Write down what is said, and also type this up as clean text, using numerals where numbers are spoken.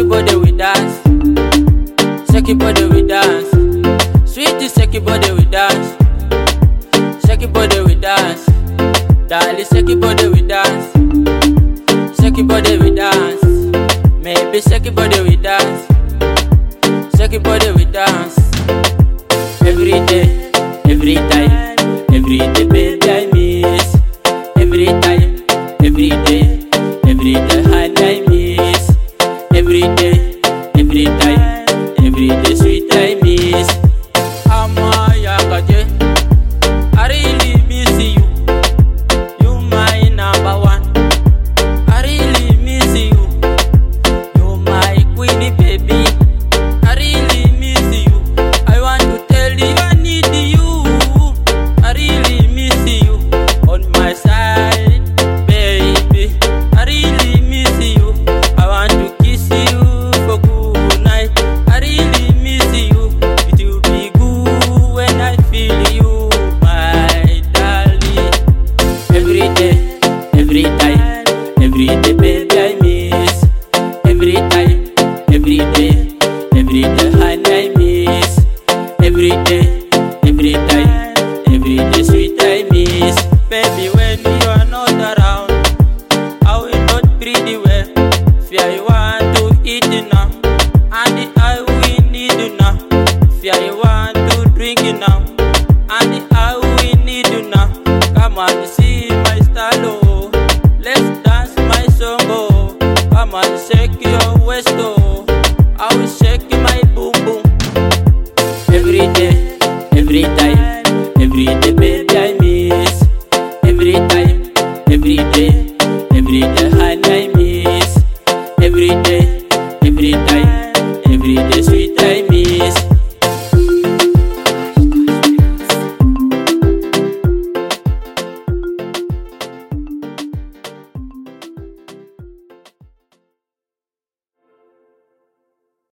body we dance. Shake your body we dance. Sweetie, shake your body we dance. Shake your body we dance. Darling, shake your body we dance. Shake your body we dance. Maybe shake your body we dance. Shake your body we dance. Every day, every time, every day, baby, I miss. Every time, every day, honey, I miss. Every day, every time, every day, sweet